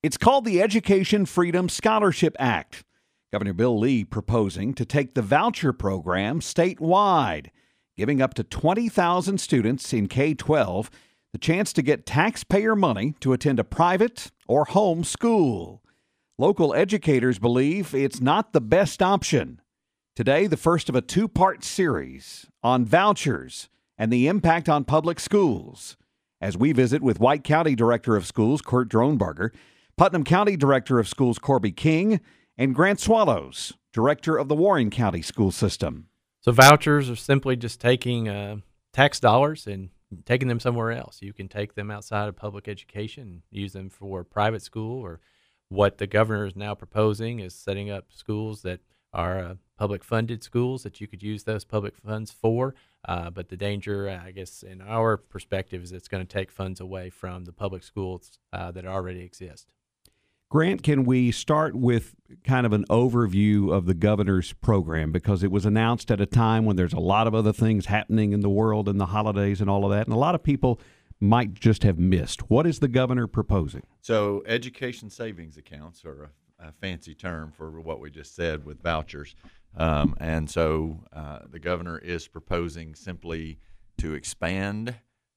It's called the Education Freedom Scholarship Act. Governor Bill Lee proposing to take the voucher program statewide, giving up to 20,000 students in K-12 the chance to get taxpayer money to attend a private or home school. Local educators believe it's not the best option. Today, the first of a two-part series on vouchers and the impact on public schools, as we visit with White County Director of Schools Kurt Dronberger, Putnam County Director of Schools Corby King, and Grant Swallows, Director of the Warren County School System. So vouchers are simply just taking tax dollars and taking them somewhere else. You can take them outside of public education, use them for private school, or what the governor is now proposing is setting up schools that are public funded schools that you could use those public funds for. But the danger, I guess, in our perspective, is it's going to take funds away from the public schools that already exist. Grant, can we start with kind of an overview of the governor's program? Because it was announced at a time when there's a lot of other things happening in the world and the holidays and all of that, and a lot of people might just have missed. What is the governor proposing? So education savings accounts are a fancy term for what we just said with vouchers. And so the governor is proposing simply to expand.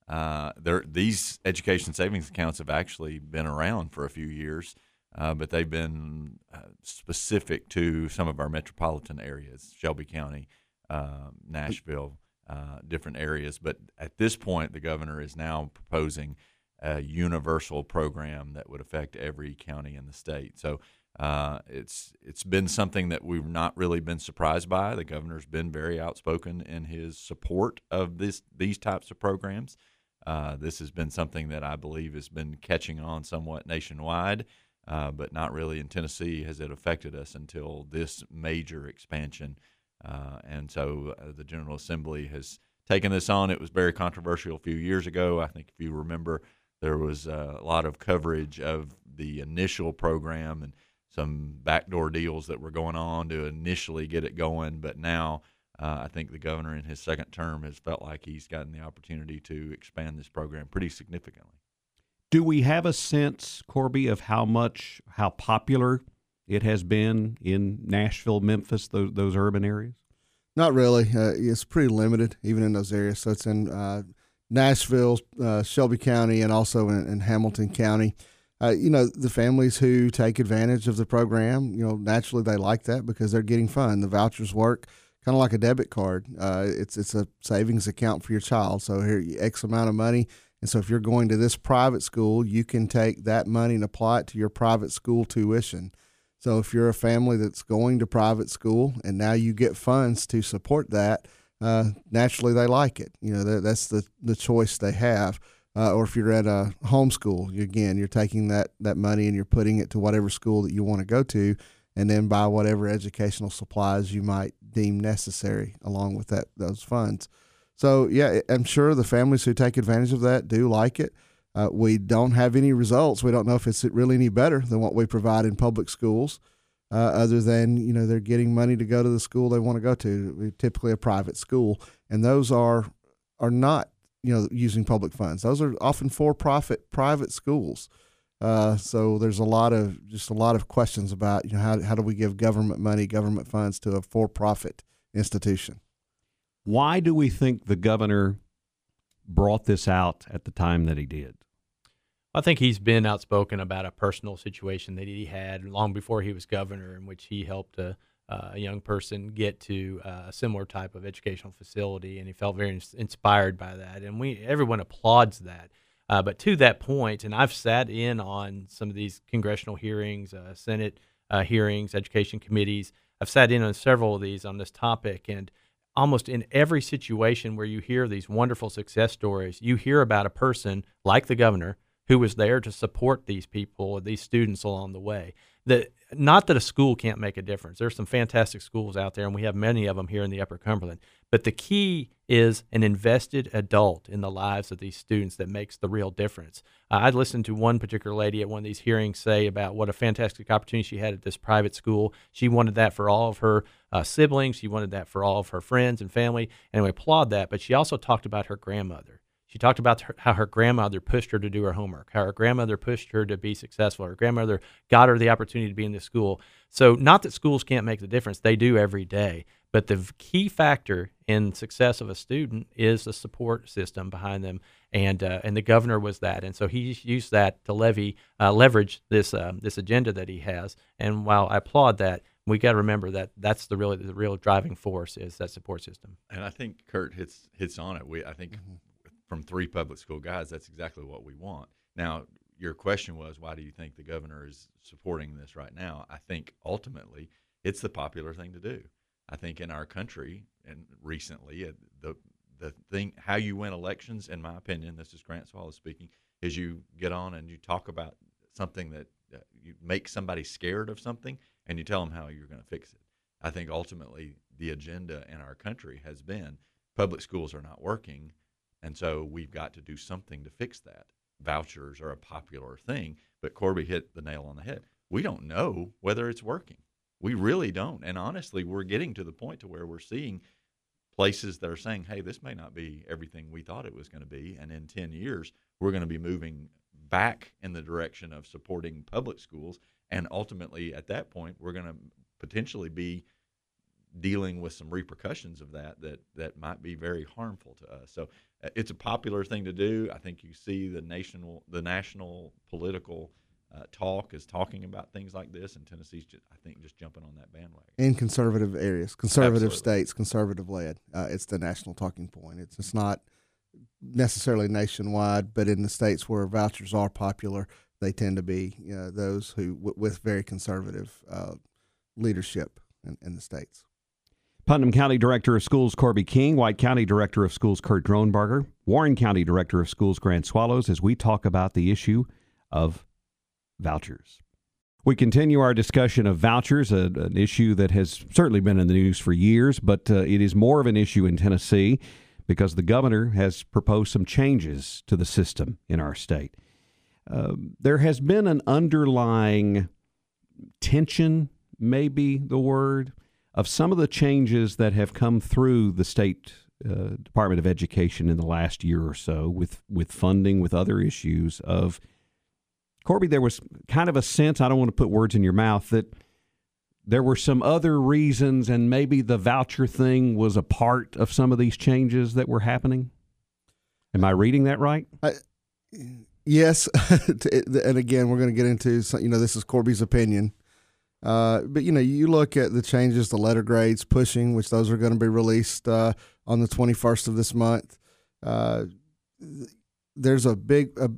These education savings accounts have actually been around for a few years. But they've been specific to some of our metropolitan areas, Shelby County, Nashville, different areas. But at this point, the governor is now proposing a universal program that would affect every county in the state. So it's been something that we've not really been surprised by. The governor's been very outspoken in his support of these types of programs. This has been something that I believe has been catching on somewhat nationwide. But not really in Tennessee has it affected us until this major expansion. And so the General Assembly has taken this on. It was very controversial a few years ago. I think if you remember, there was a lot of coverage of the initial program and some backdoor deals that were going on to initially get it going. But now I think the governor in his second term has felt like he's gotten the opportunity to expand this program pretty significantly. Do we have a sense, Corby, of how popular it has been in Nashville, Memphis, those urban areas? Not really. It's pretty limited, even in those areas. So it's in Nashville, Shelby County, and also in Hamilton County. The families who take advantage of the program, naturally they like that because they're getting fun. The vouchers work kind of like a debit card. It's a savings account for your child. So here, X amount of money. And so if you're going to this private school, you can take that money and apply it to your private school tuition. So if you're a family that's going to private school and now you get funds to support that, naturally they like it. That's the choice they have. Or if you're at a homeschool, you're taking that money and you're putting it to whatever school that you want to go to, and then buy whatever educational supplies you might deem necessary along with those funds. So, yeah, I'm sure the families who take advantage of that do like it. We don't have any results. We don't know if it's really any better than what we provide in public schools, other than, they're getting money to go to the school they want to go to, typically a private school. And those are not, using public funds. Those are often for-profit private schools. So there's a lot of questions about, how do we give government money, government funds to a for-profit institution? Why do we think the governor brought this out at the time that he did? I think he's been outspoken about a personal situation that he had long before he was governor, in which he helped a young person get to a similar type of educational facility, and he felt very inspired by that. And everyone applauds that. But to that point, and I've sat in on some of these congressional hearings, Senate hearings, education committees. I've sat in on several of these on this topic, and almost in every situation where you hear these wonderful success stories, you hear about a person like the governor who was there to support these people, these students along the way. Not that a school can't make a difference. There's some fantastic schools out there, and we have many of them here in the Upper Cumberland. But the key is an invested adult in the lives of these students that makes the real difference. I listened to one particular lady at one of these hearings say about what a fantastic opportunity she had at this private school. She wanted that for all of her siblings. She wanted that for all of her friends and family, and we applaud that. But she also talked about her grandmother. She talked about how her grandmother pushed her to do her homework, how her grandmother pushed her to be successful. Her grandmother got her the opportunity to be in this school. So not that schools can't make the difference. They do every day. But the key factor in success of a student is a support system behind them, and the governor was that. And so he used that to leverage this agenda that he has. And while I applaud that, we got to remember that that's the real driving force is that support system. And I think Kurt hits on it. I think from 3 public school guys, that's exactly what we want. Now, your question was, why do you think the governor is supporting this right now? I think ultimately it's the popular thing to do. I think in our country and recently, the thing, how you win elections, in my opinion, this is Grant Swallow speaking, is you get on and you talk about something that you make somebody scared of something, and you tell them how you're going to fix it. I think ultimately the agenda in our country has been public schools are not working, and so we've got to do something to fix that. Vouchers are a popular thing, but Corby hit the nail on the head. We don't know whether it's working. We really don't. And honestly, we're getting to the point to where we're seeing places that are saying, hey, this may not be everything we thought it was going to be, and in 10 years, we're going to be moving back in the direction of supporting public schools, and ultimately, at that point, we're going to potentially be dealing with some repercussions of that might be very harmful to us. So it's a popular thing to do. I think you see the national political talk is talking about things like this, and Tennessee's just jumping on that bandwagon. In conservative areas, conservative Absolutely. states, conservative led, it's the national talking point. It's not necessarily nationwide, but in the states where vouchers are popular, they tend to be those who with very conservative leadership in the states. Putnam County Director of Schools Corby King, White County Director of Schools Kurt Dronberger, Warren County Director of Schools Grant Swallows, as we talk about the issue of vouchers. We continue our discussion of vouchers, an issue that has certainly been in the news for years, but it is more of an issue in Tennessee because the governor has proposed some changes to the system in our state. There has been an underlying tension, maybe the word, of some of the changes that have come through the state Department of Education in the last year or so with funding, with other issues of Corby, there was kind of a sense, I don't want to put words in your mouth, that there were some other reasons and maybe the voucher thing was a part of some of these changes that were happening. Am I reading that right? Yes. And again, we're going to get into, this is Corby's opinion. But, you look at the changes, the letter grades pushing, which those are going to be released on the 21st of this month. There's a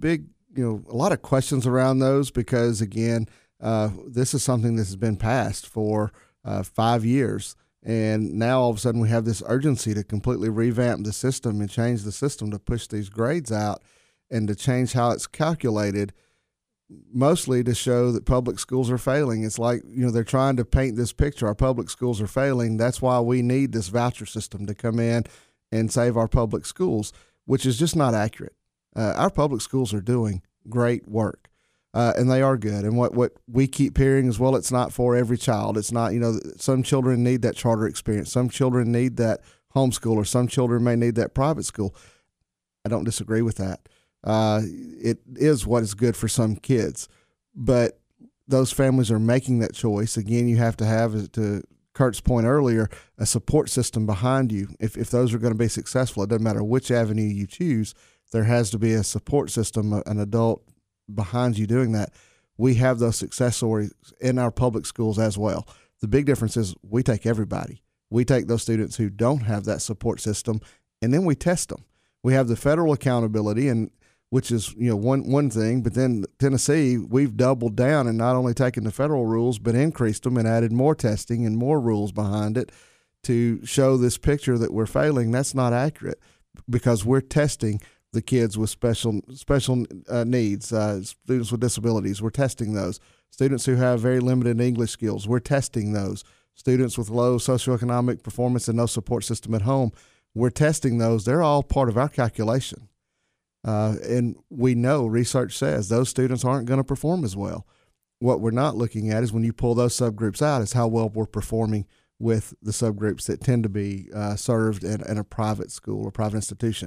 lot of questions around those because, again, this is something that has been passed for 5 years. And now all of a sudden we have this urgency to completely revamp the system and change the system to push these grades out and to change how it's calculated, mostly to show that public schools are failing. It's like, they're trying to paint this picture. Our public schools are failing. That's why we need this voucher system to come in and save our public schools, which is just not accurate. Our public schools are doing great work, and they are good. And what we keep hearing is, well, it's not for every child. It's not, some children need that charter experience. Some children need that homeschool, or some children may need that private school. I don't disagree with that. It is what is good for some kids, but those families are making that choice. Again, you have to have, to Kurt's point earlier, a support system behind you. If those are going to be successful, it doesn't matter which avenue you choose. There has to be a support system, an adult behind you doing that. We have those success stories in our public schools as well. The big difference is we take everybody. We take those students who don't have that support system, and then we test them. We have the federal accountability, and which is one thing, but then Tennessee, we've doubled down and not only taken the federal rules, but increased them and added more testing and more rules behind it to show this picture that we're failing. That's not accurate because we're testing the kids with special needs, students with disabilities. We're testing those. Students who have very limited English skills, we're testing those. Students with low socioeconomic performance and no support system at home, we're testing those. They're all part of our calculation. And we know, research says, those students aren't going to perform as well. What we're not looking at is when you pull those subgroups out is how well we're performing with the subgroups that tend to be served in a private school or private institution.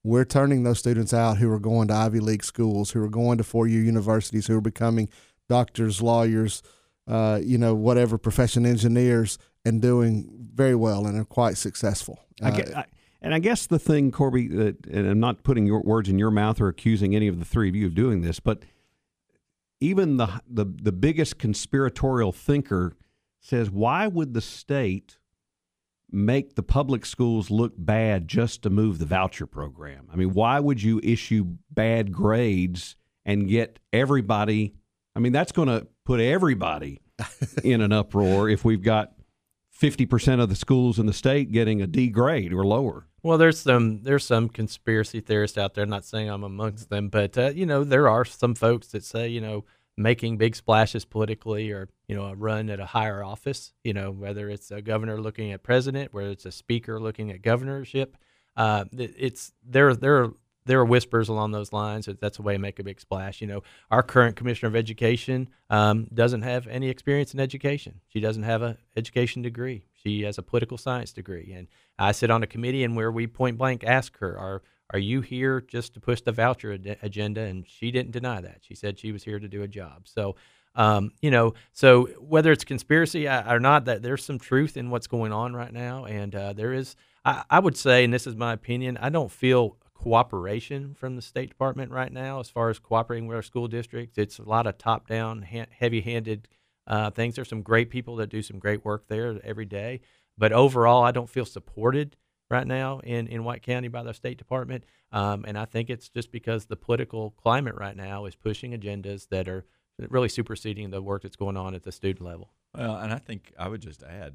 we're turning those students out who are going to Ivy League schools, who are going to four-year universities, who are becoming doctors, lawyers, whatever profession, engineers, and doing very well and are quite successful. I guess the thing, Corby, and I'm not putting your words in your mouth or accusing any of the three of you of doing this, but even the biggest conspiratorial thinker says, why would the state make the public schools look bad just to move the voucher program? I mean, why would you issue bad grades and get everybody? I mean, that's going to put everybody in an uproar if we've got 50% of the schools in the state getting a D grade or lower. Well, there's some conspiracy theorists out there. I'm not saying I'm amongst them, but there are some folks that say making big splashes politically, or a run at a higher office. Whether it's a governor looking at president, whether it's a speaker looking at governorship. There are whispers along those lines that that's a way to make a big splash. Our current commissioner of education doesn't have any experience in education. She doesn't have an education degree. She has a political science degree. And I sit on a committee and where we point blank ask her, are you here just to push the voucher agenda? And she didn't deny that. She said she was here to do a job. So, so whether it's conspiracy or not, that there's some truth in what's going on right now. And there is, I would say, and this is my opinion, I don't feel cooperation from the State Department right now as far as cooperating with our school districts. It's a lot of top-down, heavy-handed things. There's some great people that do some great work there every day. But overall, I don't feel supported right now in White County by the State Department. And I think it's just because the political climate right now is pushing agendas that are really superseding the work that's going on at the student level. Well, and I think I would just add,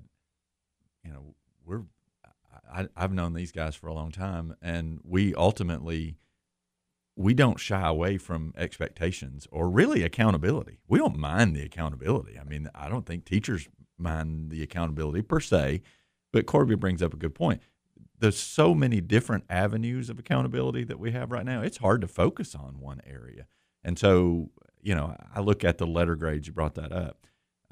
I've known these guys for a long time, and we don't shy away from expectations or really accountability. We don't mind the accountability. I mean, I don't think teachers mind the accountability per se, but Corby brings up a good point. There's so many different avenues of accountability that we have right now. It's hard to focus on one area. And so, I look at the letter grades, you brought that up.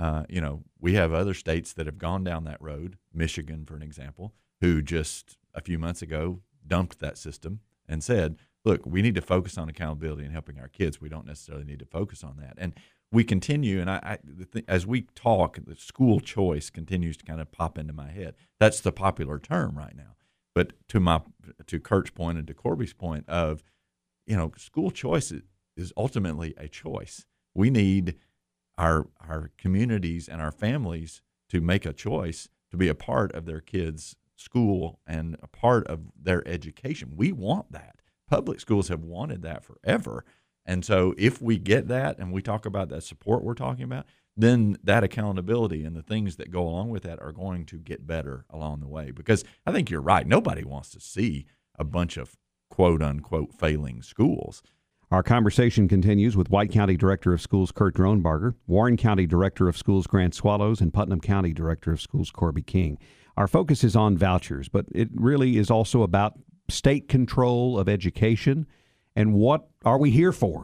We have other states that have gone down that road, Michigan, for an example, who just a few months ago dumped that system and said, look, we need to focus on accountability and helping our kids. We don't necessarily need to focus on that. And we continue, and as we talk, the school choice continues to kind of pop into my head. That's the popular term right now. But to Kurt's point and to Corby's point of, school choice is ultimately a choice. We need our communities and our families to make a choice to be a part of their kids' school and a part of their education. We want that. Public schools have wanted that forever. And so if we get that and we talk about that support we're talking about, then that accountability and the things that go along with that are going to get better along the way. Because I think you're right. Nobody wants to see a bunch of quote unquote failing schools. Our conversation continues with White County Director of Schools Kurt Dronbarger, Warren County Director of Schools Grant Swallows, and Putnam County Director of Schools Corby King. Our focus is on vouchers, but it really is also about state control of education and what are we here for.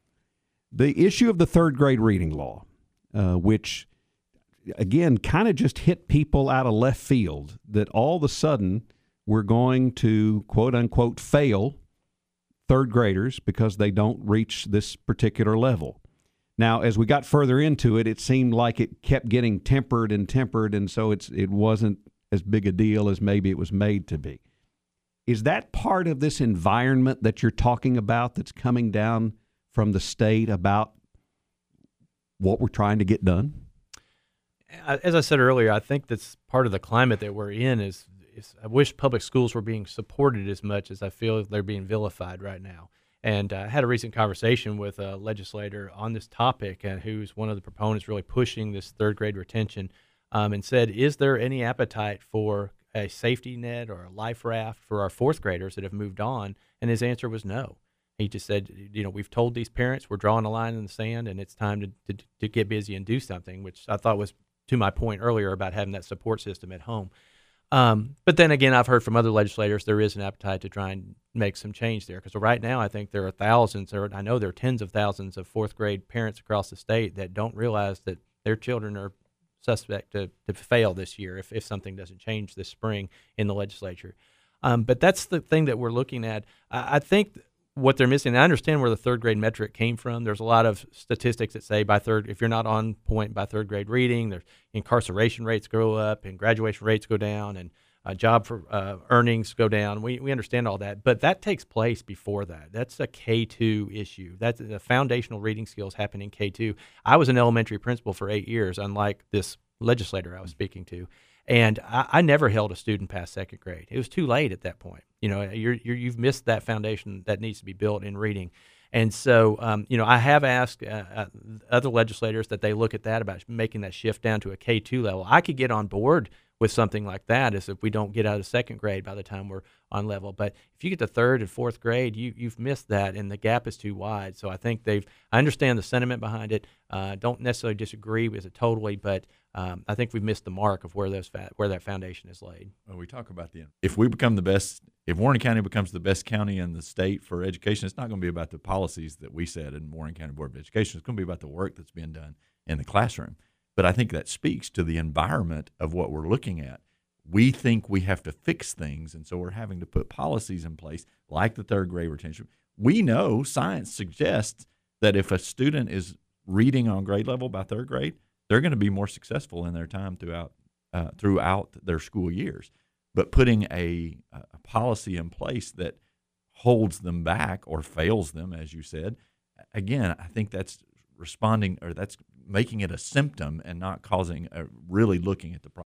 The issue of the third grade reading law, which, again, kind of just hit people out of left field, that all of a sudden we're going to, quote unquote, fail third graders because they don't reach this particular level. Now, as we got further into it, it seemed like it kept getting tempered, and so it wasn't as big a deal as maybe it was made to be. Is that part of this environment that you're talking about that's coming down from the state about what we're trying to get done? As I said earlier, I think that's part of the climate that we're in is I wish public schools were being supported as much as I feel they're being vilified right now. And I had a recent conversation with a legislator on this topic who's one of the proponents really pushing this third grade retention and said, is there any appetite for a safety net or a life raft for our fourth graders that have moved on? And his answer was no. He just said, we've told these parents we're drawing a line in the sand and it's time to get busy and do something, which I thought was to my point earlier about having that support system at home. But then again, I've heard from other legislators there is an appetite to try and make some change there. Because right now I think there are thousands, or I know there are tens of thousands of fourth grade parents across the state that don't realize that their children are suspect to fail this year if something doesn't change this spring in the legislature. But that's the thing that we're looking at. I think what they're missing, I understand where the third grade metric came from. There's a lot of statistics that say if you're not on point by third grade reading, there's incarceration rates go up and graduation rates go down and job for earnings go down. We understand all that, but that takes place before that. That's a K2 issue. That's the foundational reading skills happen in K2. I was an elementary principal for 8 years, unlike this legislator I was speaking to. And I never held a student past second grade. It was too late at that point. You've missed that foundation that needs to be built in reading. And so, I have asked other legislators that they look at that about making that shift down to a K2 level. I could get on board with something like that is if we don't get out of second grade by the time we're on level. But if you get to third and fourth grade, you've missed that, and the gap is too wide. So I think I understand the sentiment behind it. Don't necessarily disagree with it totally, but I think we've missed the mark of where that foundation is laid. Well, we talk about if Warren County becomes the best county in the state for education, it's not going to be about the policies that we set in Warren County Board of Education. It's going to be about the work that's being done in the classroom. But I think that speaks to the environment of what we're looking at. We think we have to fix things, and so we're having to put policies in place like the third grade retention. We know science suggests that if a student is reading on grade level by third grade, they're going to be more successful in their time throughout their school years. But putting a policy in place that holds them back or fails them, as you said, again, I think that's responding, or that's making it a symptom and not really looking at the problem.